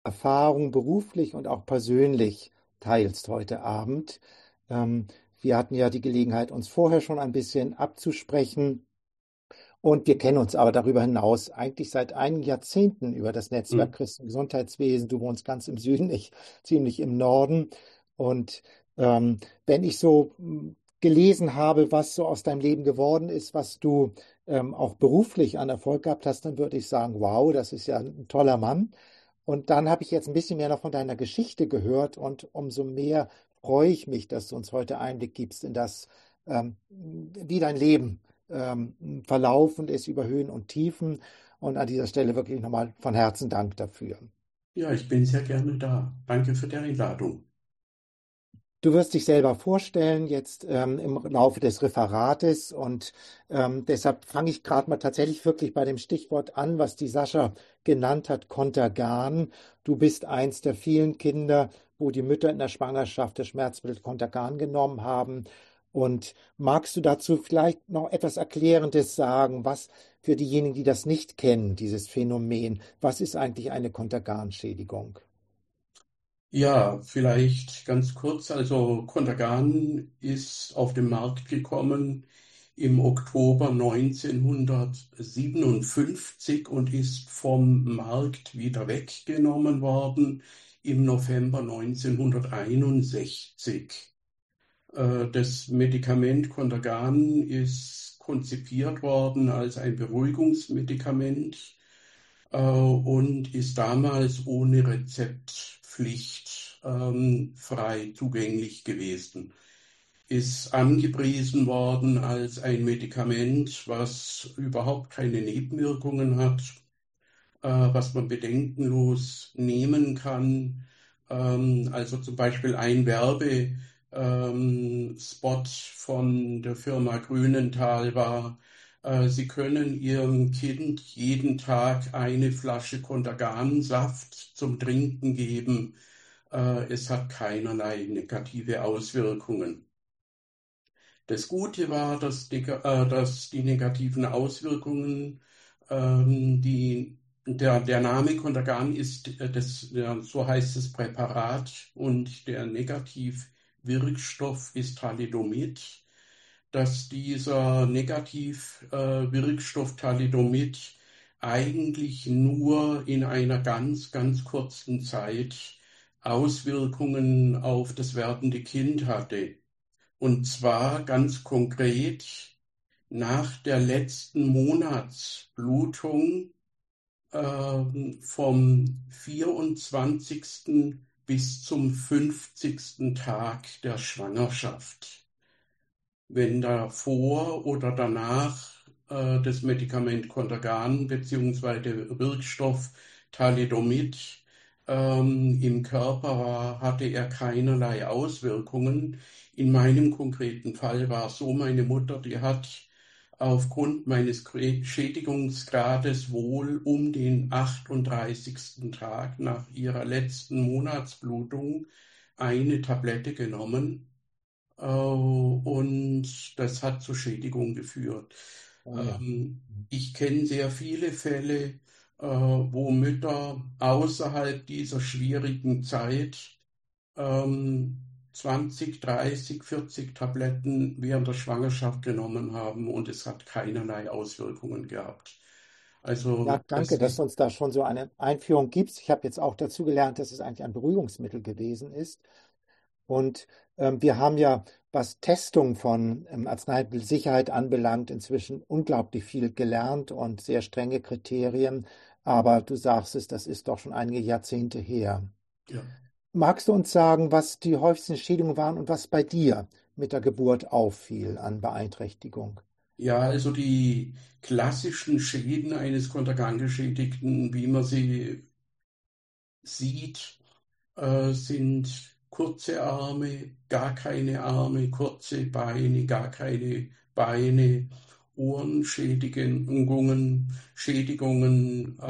Erfahrung beruflich und auch persönlich teilst heute Abend. Ähm, Wir hatten ja die Gelegenheit, uns vorher schon ein bisschen abzusprechen. Und wir kennen uns aber darüber hinaus eigentlich seit einigen Jahrzehnten über das Netzwerk Hm. Christengesundheitswesen. Du wohnst ganz im Süden, ich ziemlich im Norden. Und wenn ich so gelesen habe, was so aus deinem Leben geworden ist, was du auch beruflich an Erfolg gehabt hast, dann würde ich sagen, wow, das ist ja ein toller Mann. Und dann habe ich jetzt ein bisschen mehr noch von deiner Geschichte gehört und umso mehr freue ich mich, dass du uns heute Einblick gibst in das, wie dein Leben verlaufen ist über Höhen und Tiefen. Und an dieser Stelle wirklich nochmal von Herzen Dank dafür. Ja, ich bin sehr gerne da. Danke für die Einladung. Du wirst dich selber vorstellen jetzt im Laufe des Referates und deshalb fange ich gerade mal tatsächlich wirklich bei dem Stichwort an, was die Sascha genannt hat, Contergan. Du bist eins der vielen Kinder, wo die Mütter in der Schwangerschaft das Schmerzmittel Contergan genommen haben. Und magst du dazu vielleicht noch etwas Erklärendes sagen, was für diejenigen, die das nicht kennen, dieses Phänomen, was ist eigentlich eine Contergan-Schädigung? Ja, vielleicht ganz kurz. Also Contergan ist auf den Markt gekommen im Oktober 1957 und ist vom Markt wieder weggenommen worden im November 1961. Das Medikament Contergan ist konzipiert worden als ein Beruhigungsmedikament und ist damals ohne Rezeptpflicht frei zugänglich gewesen. Ist angepriesen worden als ein Medikament, was überhaupt keine Nebenwirkungen hat, was man bedenkenlos nehmen kann. Also zum Beispiel ein Spot von der Firma Grünenthal war, Sie können Ihrem Kind jeden Tag eine Flasche Contergan-Saft zum Trinken geben. Es hat keinerlei negative Auswirkungen. Das Gute war, dass die negativen Auswirkungen, der Name Contergan ist, ja, so heißt das Präparat und der Negativwirkstoff ist Thalidomid, dass dieser Negativwirkstoff Thalidomid eigentlich nur in einer ganz, ganz kurzen Zeit Auswirkungen auf das werdende Kind hatte. Und zwar ganz konkret nach der letzten Monatsblutung vom 24. bis zum 50. Tag der Schwangerschaft. Wenn davor oder danach das Medikament Contergan bzw. der Wirkstoff Thalidomid im Körper war, hatte er keinerlei Auswirkungen. In meinem konkreten Fall war es so, meine Mutter, die hat aufgrund meines Schädigungsgrades wohl um den 38. Tag nach ihrer letzten Monatsblutung eine Tablette genommen und das hat zur Schädigung geführt. Oh ja. Ich kenne sehr viele Fälle, wo Mütter außerhalb dieser schwierigen Zeit 20, 30, 40 Tabletten während der Schwangerschaft genommen haben und es hat keinerlei Auswirkungen gehabt. Ja, Also danke, das dass du ist, uns da schon so eine Einführung gibst. Ich habe jetzt auch dazu gelernt, dass es eigentlich ein Beruhigungsmittel gewesen ist. Und wir haben ja, was Testung von Arzneimittelsicherheit anbelangt, inzwischen unglaublich viel gelernt und sehr strenge Kriterien. Aber du sagst es, das ist doch schon einige Jahrzehnte her. ja. Magst du uns sagen, was die häufigsten Schädigungen waren und was bei dir mit der Geburt auffiel an Beeinträchtigung? Ja, also die klassischen Schäden eines Kontergan-Geschädigten, wie man sie sieht, sind kurze Arme, kurze Beine, gar keine Beine, Schädigungen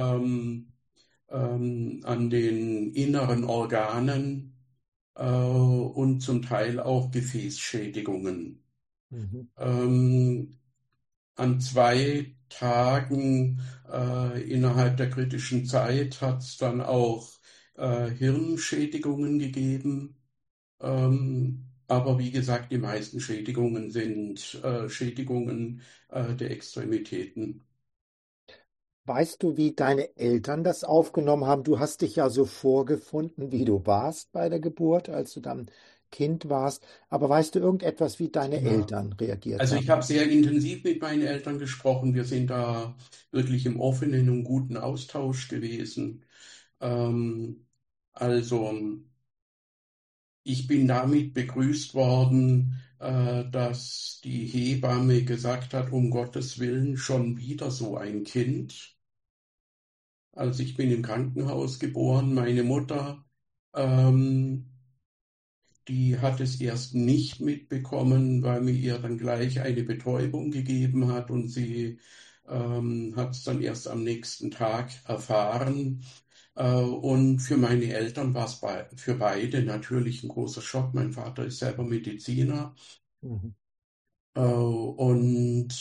an den inneren Organen und zum Teil auch Gefäßschädigungen. Mhm. Ähm, an 2 Tagen innerhalb der kritischen Zeit hat es dann auch Hirnschädigungen gegeben. Aber wie gesagt, die meisten Schädigungen sind Schädigungen der Extremitäten. Weißt du, wie deine Eltern das aufgenommen haben? Du hast dich ja so vorgefunden, wie du warst bei der Geburt, als du dann Kind warst. Aber weißt du irgendetwas, wie deine Ja. Eltern reagiert Also ich habe haben? sehr intensiv mit meinen Eltern gesprochen. Wir sind da wirklich im offenen und guten Austausch gewesen. Ähm, also ich bin damit begrüßt worden, dass die Hebamme gesagt hat, um Gottes Willen schon wieder so ein Kind. Also ich bin im Krankenhaus geboren. Meine Mutter, ähm, die hat es erst nicht mitbekommen, weil mir ihr dann gleich eine Betäubung gegeben hat und sie hat es dann erst am nächsten Tag erfahren. Und für meine Eltern war es für beide natürlich ein großer Schock. Mein Vater ist selber Mediziner. Mhm. Und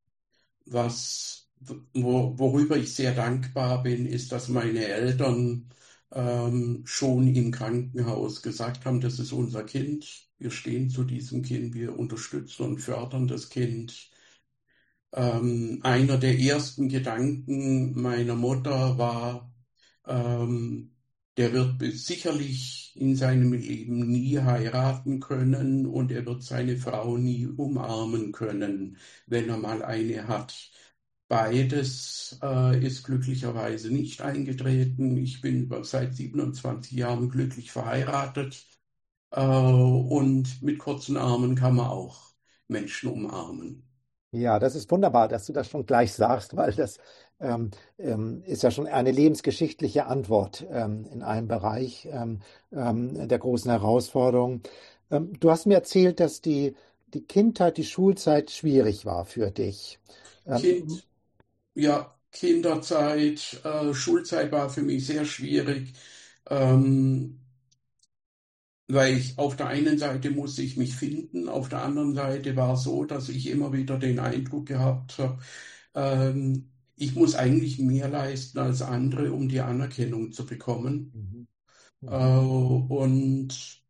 worüber ich sehr dankbar bin, ist, dass meine Eltern schon im Krankenhaus gesagt haben, das ist unser Kind. Wir stehen zu diesem Kind, wir unterstützen und fördern das Kind. Einer der ersten Gedanken meiner Mutter war, ähm, der wird sicherlich in seinem Leben nie heiraten können und er wird seine Frau nie umarmen können, wenn er mal eine hat. Beides ist glücklicherweise nicht eingetreten. Ich bin seit 27 Jahren glücklich verheiratet und mit kurzen Armen kann man auch Menschen umarmen. Ja, das ist wunderbar, dass du das schon gleich sagst, weil das ist ja schon eine lebensgeschichtliche Antwort in einem Bereich der großen Herausforderungen. Du hast mir erzählt, dass die Kindheit, die Schulzeit schwierig war für dich. Ähm, Kind, ja, Kinderzeit, Schulzeit war für mich sehr schwierig, ähm, weil ich auf der einen Seite musste ich mich finden, auf der anderen Seite war es so, dass ich immer wieder den Eindruck gehabt habe, ich muss eigentlich mehr leisten als andere, um die Anerkennung zu bekommen. mhm, mhm. Und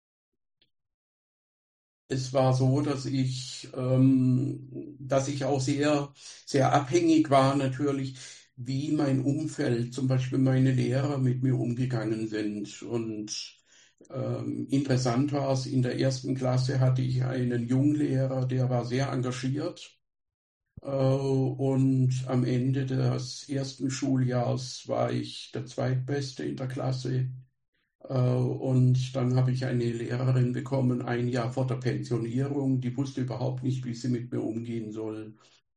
es war so, dass ich auch sehr, sehr abhängig war natürlich, wie mein Umfeld, zum Beispiel meine Lehrer mit mir umgegangen sind. Und interessant war es, in der ersten Klasse hatte ich einen Junglehrer, der war sehr engagiert. Und am Ende des ersten Schuljahres war ich der Zweitbeste in der Klasse. Und dann habe ich eine Lehrerin bekommen, ein Jahr vor der Pensionierung. Die wusste überhaupt nicht, wie sie mit mir umgehen soll.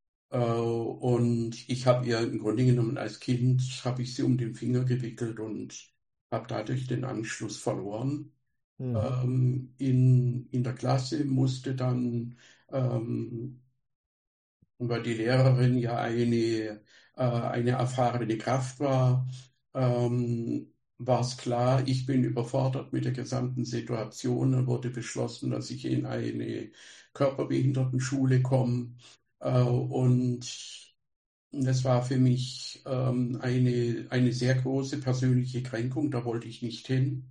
Und ich habe ihr im Grunde genommen als Kind, habe ich sie um den Finger gewickelt und habe dadurch den Anschluss verloren. Mhm. In der Klasse musste dann ähm, und weil die Lehrerin ja eine erfahrene Kraft war, war es klar, ich bin überfordert mit der gesamten Situation. Dann wurde beschlossen, dass ich in eine Körperbehindertenschule komme. Und das war für mich eine sehr große persönliche Kränkung. Da wollte ich nicht hin.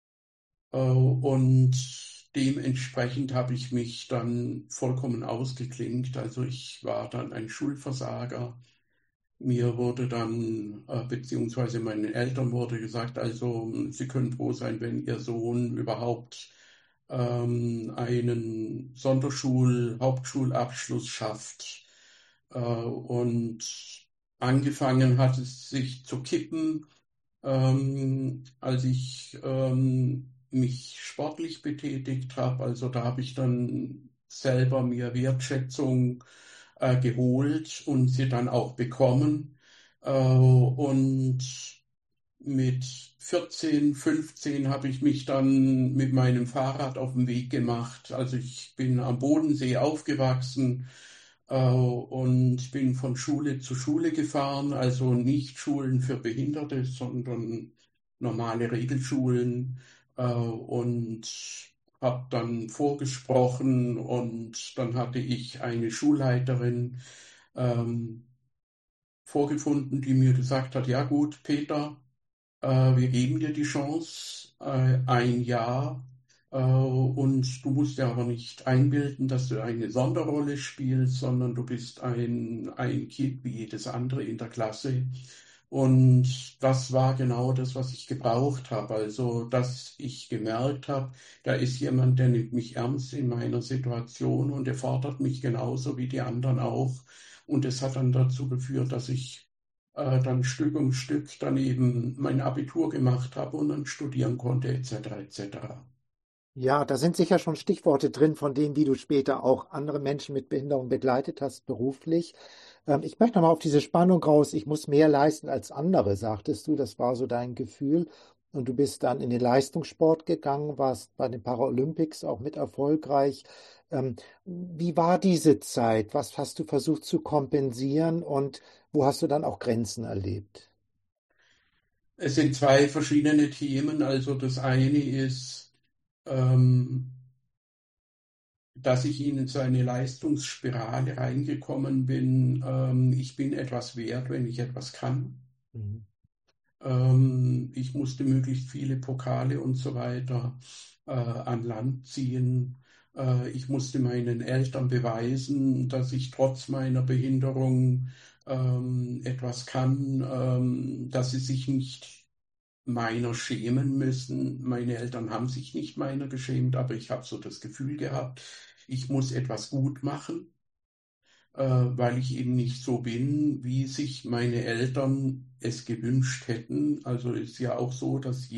Und dementsprechend habe ich mich dann vollkommen ausgeklinkt. Also ich war dann ein Schulversager. Mir wurde dann, beziehungsweise meinen Eltern wurde gesagt, also Sie können froh sein, wenn Ihr Sohn überhaupt einen Hauptschulabschluss schafft. Und angefangen hat es sich zu kippen als ich mich sportlich betätigt habe. Also da habe ich dann selber mir Wertschätzung geholt und sie dann auch bekommen. Und mit 14, 15 habe ich mich dann mit meinem Fahrrad auf den Weg gemacht. Also ich bin am Bodensee aufgewachsen und bin von Schule zu Schule gefahren, also nicht Schulen für Behinderte, sondern normale Regelschulen und habe dann vorgesprochen und dann hatte ich eine Schulleiterin ähm, vorgefunden, die mir gesagt hat, ja gut, Peter, wir geben dir die Chance, ein Jahr, und du musst dir aber nicht einbilden, dass du eine Sonderrolle spielst, sondern du bist ein Kind wie jedes andere in der Klasse. Und das war genau das, was ich gebraucht habe. Also, dass ich gemerkt habe, da ist jemand, der nimmt mich ernst in meiner Situation und der fordert mich genauso wie die anderen auch. Und es hat dann dazu geführt, dass ich dann Stück um Stück dann eben mein Abitur gemacht habe und dann studieren konnte, etc., etc. Ja, da sind sicher schon Stichworte drin von dem, wie du später auch andere Menschen mit Behinderung begleitet hast, beruflich. Ich möchte noch mal auf diese Spannung raus. Ich muss mehr leisten als andere, sagtest du. Das war so dein Gefühl. Und du bist dann in den Leistungssport gegangen, warst bei den Paralympics auch mit erfolgreich. Wie war diese Zeit? Was hast du versucht zu kompensieren und wo hast du dann auch Grenzen erlebt? Es sind zwei verschiedene Themen. Also das eine ist, ähm, dass ich in so eine Leistungsspirale reingekommen bin. Ich bin etwas wert, wenn ich etwas kann. Mhm. Ich musste möglichst viele Pokale und so weiter an Land ziehen. Ich musste meinen Eltern beweisen, dass ich trotz meiner Behinderung etwas kann, dass sie sich nicht meiner schämen müssen. Meine Eltern haben sich nicht meiner geschämt, aber ich habe so das Gefühl gehabt, ich muss etwas gut machen, weil ich eben nicht so bin, wie sich meine Eltern es gewünscht hätten. Also ist ja auch so, dass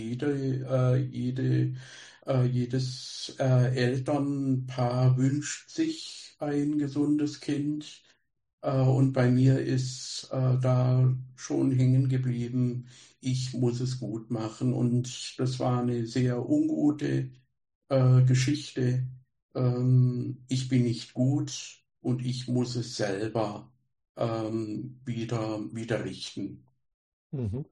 jedes Elternpaar wünscht sich ein gesundes Kind. Und bei mir ist da schon hängen geblieben, ich muss es gut machen. Und das war eine sehr ungute Geschichte. Ich bin nicht gut und ich muss es selber wieder richten. Mhm.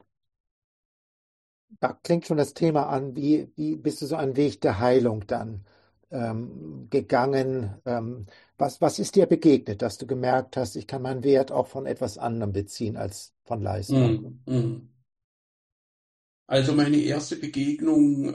Da klingt schon das Thema an, wie bist du so einen Weg der Heilung dann gegangen? Was ist dir begegnet, dass du gemerkt hast, ich kann meinen Wert auch von etwas anderem beziehen als von Leistung? Mm, mm. Also meine erste Begegnung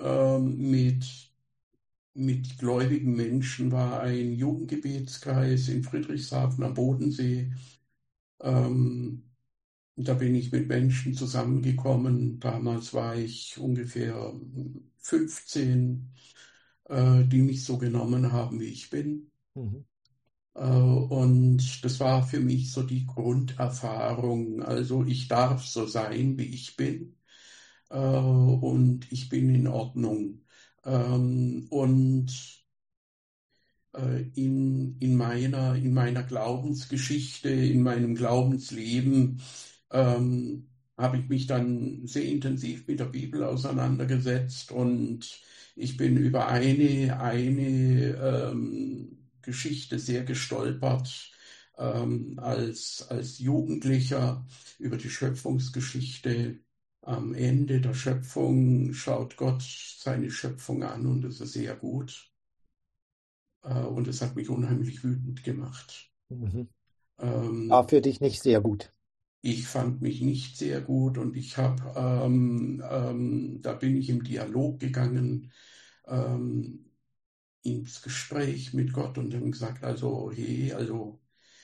mit gläubigen Menschen war ein Jugendgebetskreis in Friedrichshafen am Bodensee. Ähm, Da bin ich mit Menschen zusammengekommen. Damals war ich ungefähr 15, die mich so genommen haben, wie ich bin. Mhm. Und das war für mich so die Grunderfahrung. Also ich darf so sein, wie ich bin, und ich bin in Ordnung. Und in meiner Glaubensgeschichte, in meinem Glaubensleben, habe ich mich dann sehr intensiv mit der Bibel auseinandergesetzt und ich bin über eine Geschichte sehr gestolpert, als Jugendlicher über die Schöpfungsgeschichte. Am Ende der Schöpfung schaut Gott seine Schöpfung an und es ist sehr gut. Und es hat mich unheimlich wütend gemacht. Mhm. War Ähm, für dich nicht sehr gut. Ich fand mich nicht sehr gut und da bin ich im Dialog gegangen, ähm, ins Gespräch mit Gott und dann gesagt, also, hey, also,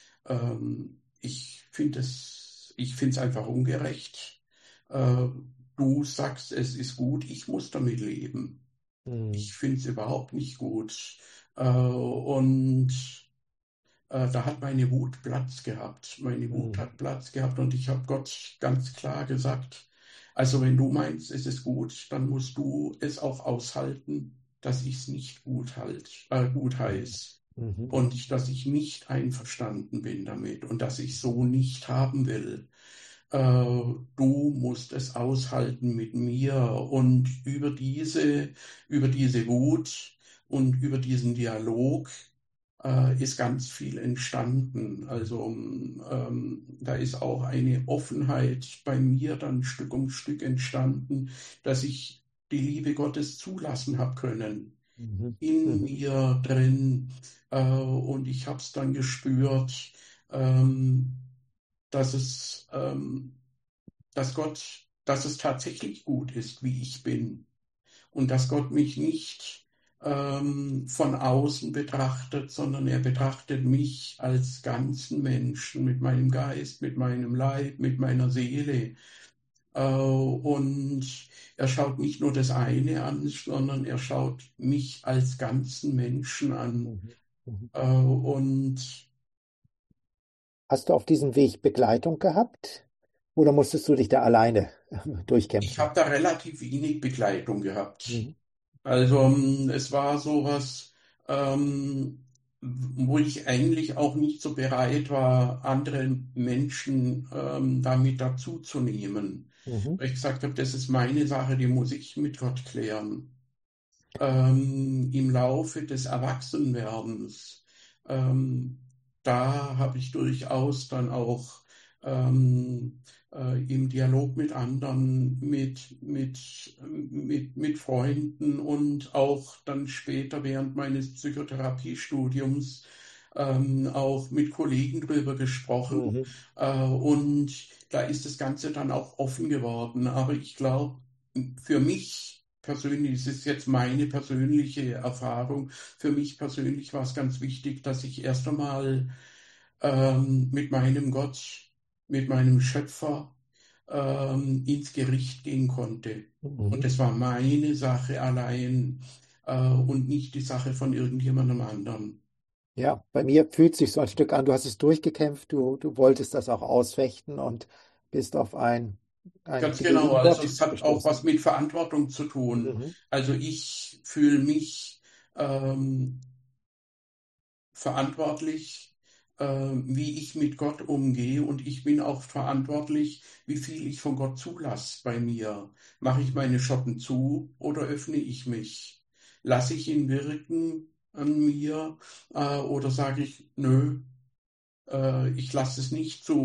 ich finde es einfach ungerecht. Äh, Du sagst, es ist gut, ich muss damit leben. Mhm. Ich finde es überhaupt nicht gut. Und da hat meine Wut Platz gehabt. Meine Wut Mhm. hat Platz gehabt und ich habe Gott ganz klar gesagt, also wenn du meinst, es ist gut, dann musst du es auch aushalten, dass ich es nicht gut heiße Mhm. und dass ich nicht einverstanden bin damit und dass ich so nicht haben will. Du musst es aushalten mit mir und über diese Wut und über diesen Dialog ist ganz viel entstanden. Also da ist auch eine Offenheit bei mir dann Stück um Stück entstanden, dass ich die Liebe Gottes zulassen habe können Mhm. in Mhm. mir drin. Und ich habe es dann gespürt, ähm, dass es, dass Gott dass es tatsächlich gut ist, wie ich bin und dass Gott mich nicht von außen betrachtet, sondern er betrachtet mich als ganzen Menschen mit meinem Geist, mit meinem Leib, mit meiner Seele. Und er schaut nicht nur das eine an, sondern er schaut mich als ganzen Menschen an. Mhm. Mhm. Und Hast du auf diesem Weg Begleitung gehabt oder musstest du dich da alleine ich durchkämpfen? habe da relativ wenig Begleitung gehabt. Mhm. Also es war sowas, ähm, wo ich eigentlich auch nicht so bereit war, andere Menschen damit dazuzunehmen. Mhm. Weil ich gesagt habe, das ist meine Sache, die muss ich mit Gott klären. Im Laufe des Erwachsenwerdens, ähm, da habe ich durchaus dann auch ähm, im Dialog mit anderen, mit Freunden und auch dann später während meines Psychotherapiestudiums auch mit Kollegen drüber gesprochen. Mhm. Und da ist das Ganze dann auch offen geworden. Aber ich glaube, für mich persönlich, das ist jetzt meine persönliche Erfahrung, für mich persönlich war es ganz wichtig, dass ich erst einmal mit meinem Gott, mit meinem Schöpfer ins Gericht gehen konnte. Und Mhm. das war meine Sache allein und nicht die Sache von irgendjemandem anderen. Ja, bei mir fühlt sich so ein Stück an, du hast es durchgekämpft, du wolltest das auch ausfechten und bist auf einen Ganz genau, gnädigen also Gott es hat auch was gestoßen. mit Verantwortung zu tun. Mhm. Also ich fühle mich ähm, verantwortlich, wie ich mit Gott umgehe und ich bin auch verantwortlich, wie viel ich von Gott zulasse bei mir. Mache ich meine Schotten zu oder öffne ich mich? Lasse ich ihn wirken an mir oder sage ich, nö, ich lasse es nicht zu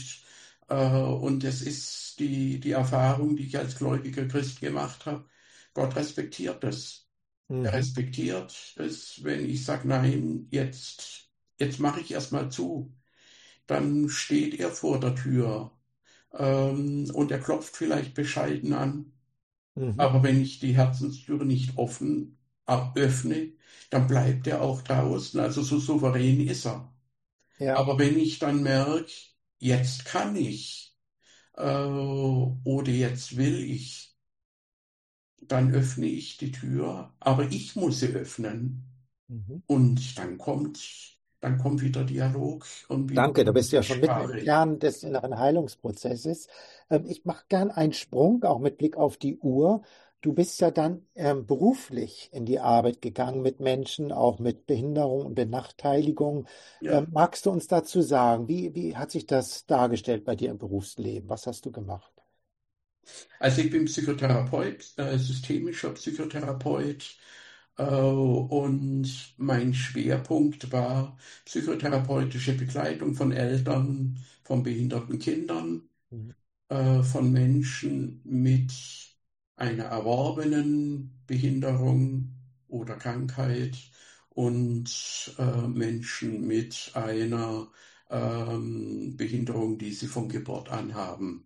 und es ist die Erfahrung, die ich als gläubiger Christ gemacht habe. Gott respektiert es. Er Mhm. respektiert es, wenn ich sage, nein, jetzt mache ich erstmal zu. Dann steht er vor der Tür und er klopft vielleicht bescheiden an. Mhm. Aber wenn ich die Herzenstür nicht öffne, dann bleibt er auch draußen. Also so souverän ist er. Ja. Aber wenn ich dann merke, jetzt kann ich oder jetzt will ich, dann öffne ich die Tür, aber ich muss sie öffnen. Mhm. Und dann kommt wieder Dialog und wieder Danke, da bist du ja schon mitten im Sprache. Kern des inneren Heilungsprozesses. Ich mache gern einen Sprung, auch mit Blick auf die Uhr. Du bist ja dann beruflich in die Arbeit gegangen mit Menschen, auch mit Behinderung und Benachteiligung. Ja, Magst du uns dazu sagen, wie hat sich das dargestellt bei dir im Berufsleben? Was hast du gemacht? also ich bin Psychotherapeut, systemischer Psychotherapeut, und mein Schwerpunkt war psychotherapeutische Begleitung von Eltern, von behinderten Kindern, Mhm. von Menschen mit einer erworbenen Behinderung oder Krankheit und Menschen mit einer Behinderung, die sie von Geburt an haben.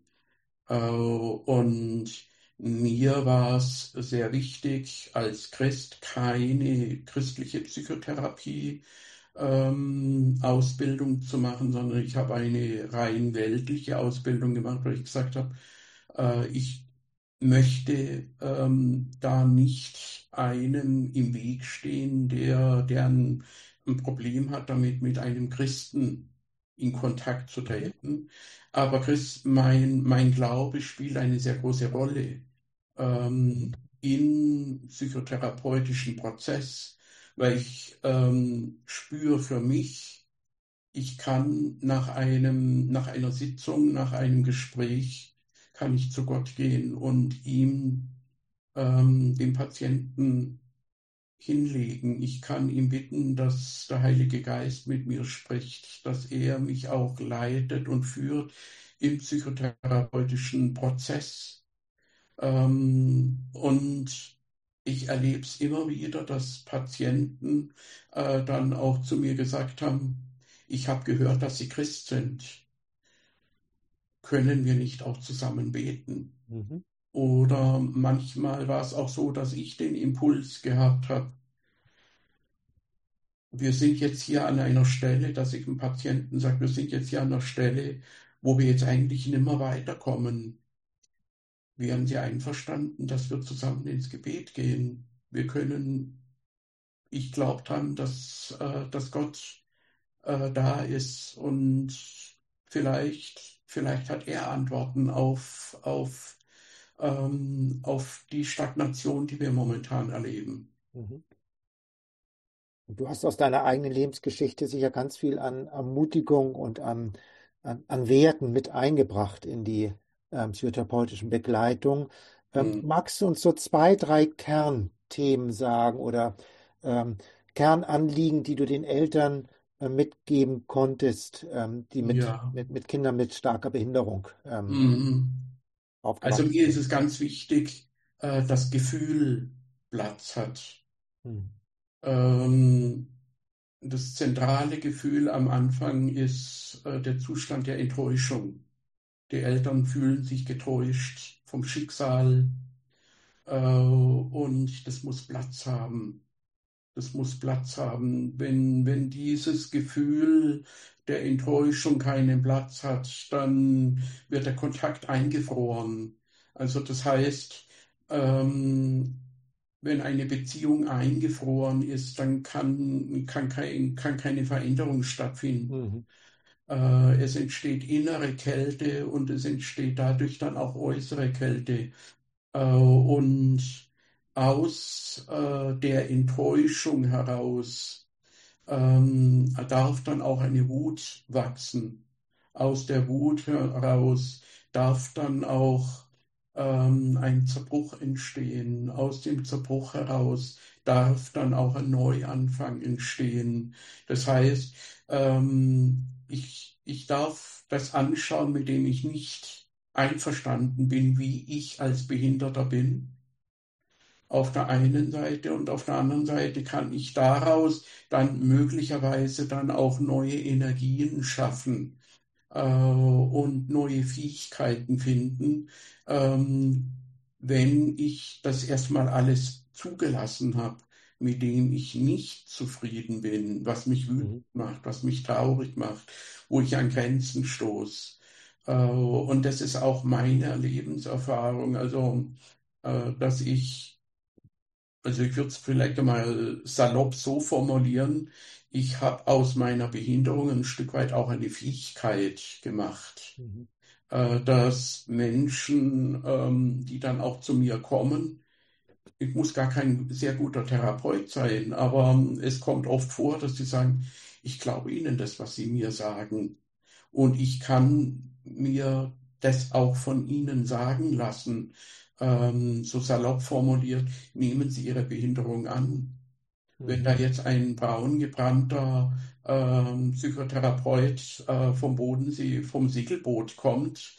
Und mir war es sehr wichtig, als Christ keine christliche Psychotherapie Ausbildung zu machen, sondern ich habe eine rein weltliche Ausbildung gemacht, weil ich gesagt habe, ich möchte da nicht einem im Weg stehen, der ein Problem hat, damit mit einem Christen in Kontakt zu Mhm. treten. Aber mein Glaube spielt eine sehr große Rolle Mhm. im psychotherapeutischen Prozess, weil ich spüre für mich, ich kann nach einer Sitzung, nach einem Gespräch, kann ich zu Gott gehen und ihm, dem Patienten hinlegen. Ich kann ihm bitten, dass der Heilige Geist mit mir spricht, dass er mich auch leitet und führt im psychotherapeutischen Prozess. Und ich erlebe es immer wieder, dass Patienten dann auch zu mir gesagt haben, ich habe gehört, dass Sie Christ sind. können wir nicht auch zusammen beten? Mhm. Oder manchmal war es auch so, dass ich den Impuls gehabt habe, wir sind jetzt hier an einer Stelle, dass ich dem Patienten sage, wir sind jetzt hier an einer Stelle, wo wir jetzt eigentlich nicht mehr weiterkommen. Wären Sie einverstanden, dass wir zusammen ins Gebet gehen? Wir können, ich glaube dran, dass Gott da ist und vielleicht hat er Antworten auf die Stagnation, die wir momentan erleben. Mhm. Und du hast aus deiner eigenen Lebensgeschichte sicher ganz viel an Ermutigung und an Werten mit eingebracht in die psychotherapeutischen Begleitung. Hm. Magst du uns so zwei, drei Kernthemen sagen oder ähm, Kernanliegen, die du den Eltern mitgeben konntest, die Ja. mit Kindern mit starker Behinderung Mhm. Also aufgewachsen mir ist sind? es ganz wichtig, dass Gefühl Platz hat. Hm. Ähm, Das zentrale Gefühl am Anfang ist der Zustand der Enttäuschung. Die Eltern fühlen sich getäuscht vom Schicksal, und das muss Platz haben. Das muss Platz haben. Wenn dieses Gefühl der Enttäuschung keinen Platz hat, dann wird der Kontakt eingefroren. Also das heißt, ähm, wenn eine Beziehung eingefroren ist, dann kann keine Veränderung stattfinden. Mhm. Es entsteht innere Kälte und es entsteht dadurch dann auch äußere Kälte. Und aus der Enttäuschung heraus darf dann auch eine Wut wachsen. Aus der Wut heraus darf dann auch ein Zerbruch entstehen. Aus dem Zerbruch heraus darf dann auch ein Neuanfang entstehen. Das heißt, ich darf das anschauen, mit dem ich nicht einverstanden bin, wie ich als Behinderter bin auf der einen Seite und auf der anderen Seite kann ich daraus dann möglicherweise dann auch neue Energien schaffen und neue Fähigkeiten finden, ähm, wenn ich das erstmal alles zugelassen habe, mit dem ich nicht zufrieden bin, was mich wütend Mhm. macht, was mich traurig macht, wo ich an Grenzen stoße. Und das ist auch meine Lebenserfahrung, dass also ich würde es vielleicht einmal salopp so formulieren, ich habe aus meiner Behinderung ein Stück weit auch eine Fähigkeit gemacht, Mhm. dass Menschen, die dann auch zu mir kommen, ich muss gar kein sehr guter Therapeut sein, aber es kommt oft vor, dass sie sagen, ich glaube Ihnen das, was Sie mir sagen. Und ich kann mir das auch von Ihnen sagen lassen. So salopp formuliert, nehmen Sie Ihre Behinderung an. Wenn Mhm. da jetzt ein braun gebrannter Psychotherapeut vom Bodensee, vom Segelboot kommt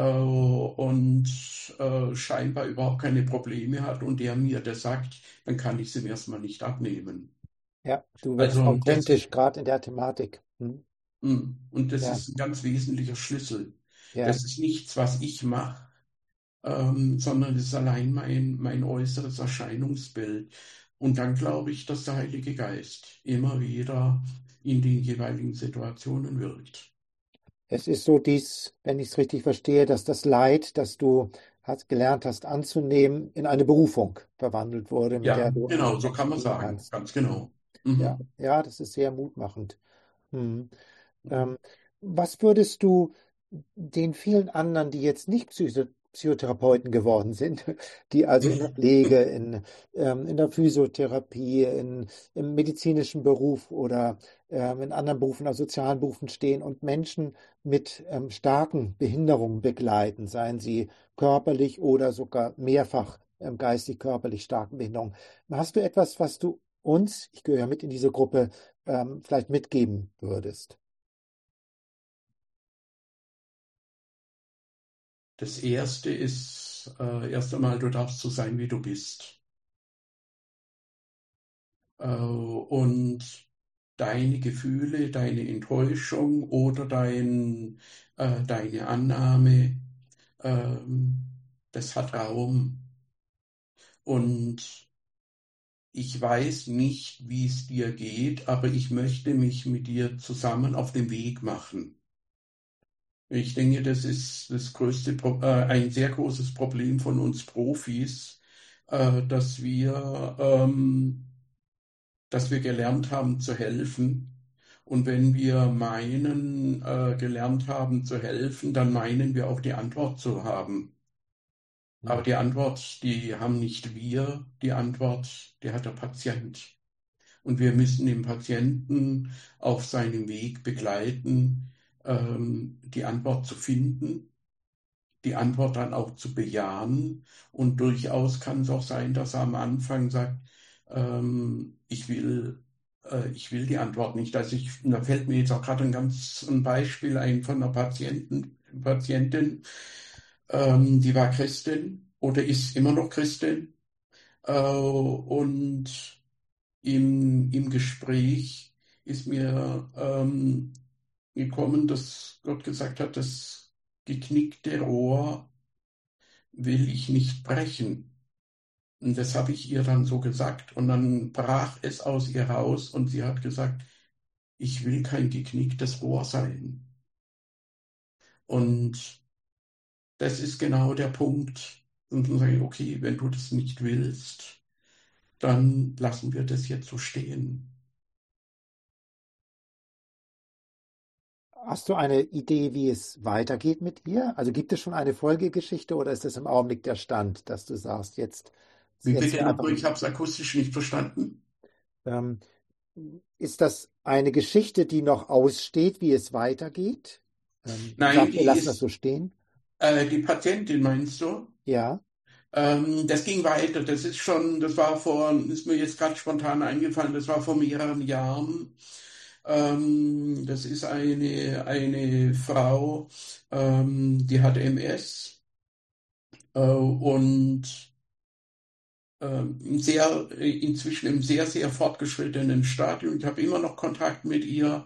und scheinbar überhaupt keine Probleme hat und der mir das sagt, dann kann ich es ihm erstmal nicht abnehmen. Ja, du wirkst Also das ist, authentisch, gerade in der Thematik. Hm. und das Ja, ist ein ganz wesentlicher Schlüssel. ja. Das ist nichts, was ich mache, sondern es ist allein mein äußeres Erscheinungsbild. Und dann glaube ich, dass der Heilige Geist immer wieder in den jeweiligen Situationen wirkt. Es ist so dies, wenn ich es richtig verstehe, dass das Leid, das du gelernt hast anzunehmen, in eine Berufung verwandelt wurde, mit der Ja, du genau, anderen so kann Menschen man dienen sagen, kannst. ganz Hm. genau. Ja, Mhm. ja, das ist sehr mutmachend. Hm. Mhm. Ähm, Was würdest du den vielen anderen, die jetzt nicht Psychotherapeuten geworden sind, die also in der Pflege, in der Physiotherapie, im medizinischen Beruf oder in anderen Berufen, also sozialen Berufen stehen und Menschen mit starken Behinderungen begleiten, seien sie körperlich oder sogar mehrfach geistig-körperlich starken Behinderungen. Hast du etwas, was du uns, ich gehöre ja mit in diese Gruppe, vielleicht mitgeben würdest? Das Erste ist, erst einmal, du darfst so sein, wie du bist. Und deine Gefühle, deine Enttäuschung oder deine Annahme, ähm, das hat Raum. Und ich weiß nicht, wie es dir geht, aber ich möchte mich mit dir zusammen auf den Weg machen. Ich denke, das ist ein sehr großes Problem von uns Profis, dass wir gelernt haben zu helfen. Und wenn wir meinen, gelernt haben zu helfen, dann meinen wir auch die Antwort zu haben. Aber die Antwort, die haben nicht wir, die Antwort, die hat der Patient. Und wir müssen den Patienten auf seinem Weg begleiten, die Antwort zu finden, die Antwort dann auch zu bejahen. Und durchaus kann es auch sein, dass er am Anfang sagt, ich will die Antwort nicht. Da fällt mir jetzt auch gerade ein Beispiel ein von einer Patientin, die war Christin oder ist immer noch Christin. Und im Gespräch ist mir gekommen, dass Gott gesagt hat, das geknickte Rohr will ich nicht brechen. Und das habe ich ihr dann so gesagt. Und dann brach es aus ihr raus und sie hat gesagt, ich will kein geknicktes Rohr sein. Und das ist genau der Punkt. Und dann sage ich, okay, wenn du das nicht willst, dann lassen wir das jetzt so stehen. Hast du eine Idee, wie es weitergeht mit ihr? Also gibt es schon eine Folgegeschichte oder ist das im Augenblick der Stand, dass du sagst, Wie jetzt bitte hier einfach, nochmal? Ich habe es akustisch nicht verstanden. ähm, ist das eine Geschichte, die noch aussteht, wie es weitergeht? Du Nein, sagst, wir lassen das so stehen. die Patientin meinst du? Ja. Das ging weiter. Ist mir jetzt gerade spontan eingefallen, das war vor mehreren Jahren. Das ist eine Frau, die hat MS und inzwischen im sehr, sehr fortgeschrittenen Stadium. Ich habe immer noch Kontakt mit ihr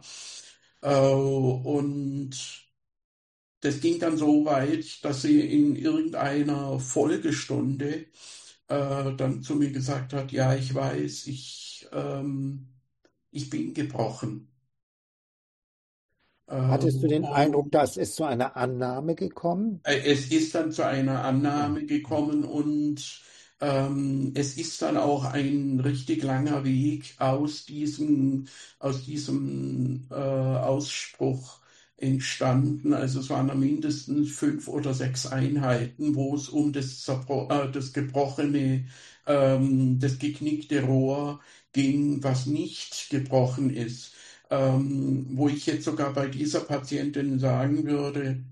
und das ging dann so weit, dass sie in irgendeiner Folgestunde dann zu mir gesagt hat, ja, ich weiß, ich bin gebrochen. Hattest du den Eindruck, Und dass es zu einer Annahme gekommen? es ist dann zu einer Ja. Annahme gekommen und es ist dann auch ein richtig langer Weg aus diesem Ausspruch entstanden. Also es waren da mindestens 5 oder 6 Einheiten, wo es um das gebrochene, das geknickte Rohr ging, was nicht gebrochen ist. Wo ich jetzt sogar bei dieser Patientin sagen würde,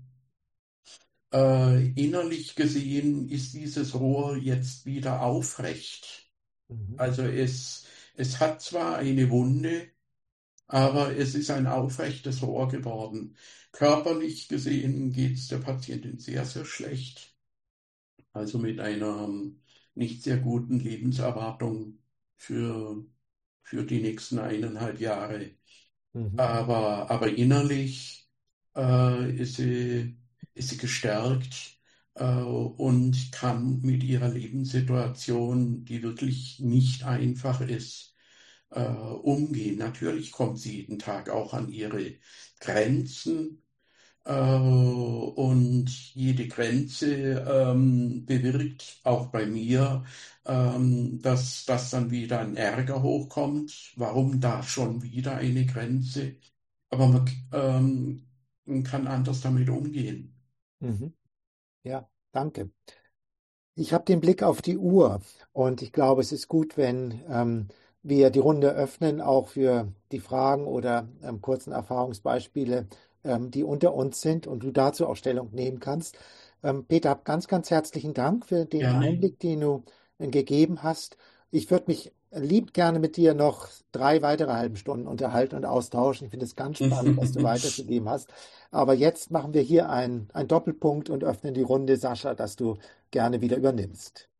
innerlich gesehen ist dieses Rohr jetzt wieder aufrecht. Mhm. Also es hat zwar eine Wunde, aber es ist ein aufrechtes Rohr geworden. Körperlich gesehen geht es der Patientin sehr, sehr schlecht. Also mit einer nicht sehr guten Lebenserwartung für, für die nächsten 1,5 Jahre. Mhm. Aber innerlich ist sie gestärkt und kann mit ihrer Lebenssituation, die wirklich nicht einfach ist, umgehen. Natürlich kommt sie jeden Tag auch an ihre Grenzen und jede Grenze bewirkt auch bei mir, dass dann wieder ein Ärger hochkommt. Warum da schon wieder eine Grenze? Aber man kann anders damit umgehen. Mhm. Ja, danke. Ich habe den Blick auf die Uhr und ich glaube, es ist gut, wenn wir die Runde öffnen, auch für die Fragen oder kurzen Erfahrungsbeispiele, die unter uns sind und du dazu auch Stellung nehmen kannst. Peter, ganz, ganz herzlichen Dank für den Gerne. Einblick, den du gegeben hast. Ich würde mich lieb gerne mit dir noch 3 weitere halben Stunden unterhalten und austauschen. Ich finde es ganz spannend, was du weiterzugeben hast. Aber jetzt machen wir hier einen Doppelpunkt und öffnen die Runde, Sascha, dass du gerne wieder übernimmst.